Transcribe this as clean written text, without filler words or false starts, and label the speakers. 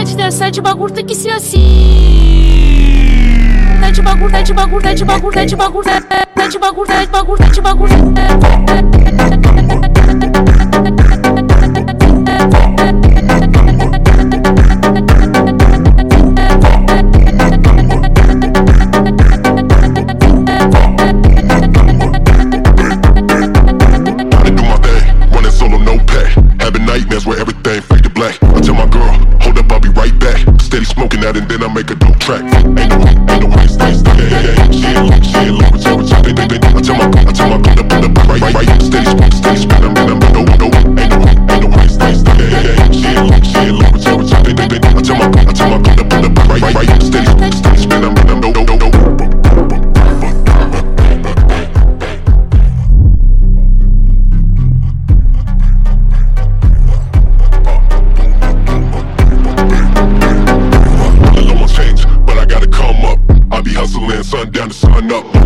Speaker 1: pode dançar de bagulho, tem que ser assim. Tá de bagulho, tá de bagulho, tá de bagulho, tá de bagulho, tá de bagulho, tá de bagulho, tá de bagulho.
Speaker 2: Nightmares where everything fade to black. I tell my girl, hold up, I'll be right back. Steady smoking that and then I make a dope track. Ain't no way, stay. She ain't look with you. I tell my girl, pull up, right. Steady spin, I'm no. Ain't no way, stay. She ain't look with you. I tell my girl, pull up, right. Steady spin, I'm no. Sun down to sun up.